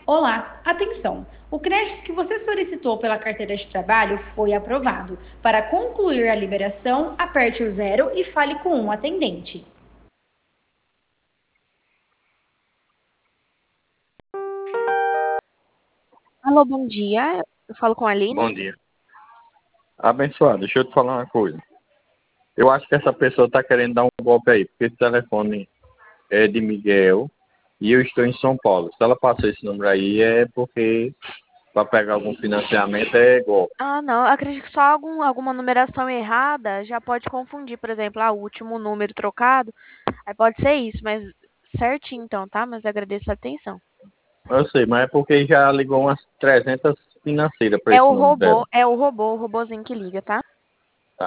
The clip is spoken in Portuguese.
Olá, atenção! O crédito que você solicitou pela carteira de trabalho foi aprovado. Para concluir a liberação, aperte o zero e fale com um atendente. Alô, bom dia. Eu falo com a Aline. Bom dia. Abençoado, deixa eu te falar uma coisa. Eu acho que essa pessoa está querendo dar um golpe aí, porque esse telefone é de Miguel e eu estou em São Paulo. Se ela passou esse número aí é porque para pegar algum financiamento é golpe. Ah, não. Acredito que só alguma numeração errada já pode confundir. Por exemplo, o último número trocado. Aí pode ser isso, mas certinho então, tá? Mas agradeço a atenção. Eu sei, mas é porque já ligou umas 300 financeiras para É esse o número dela. robô, o robozinho que liga, tá?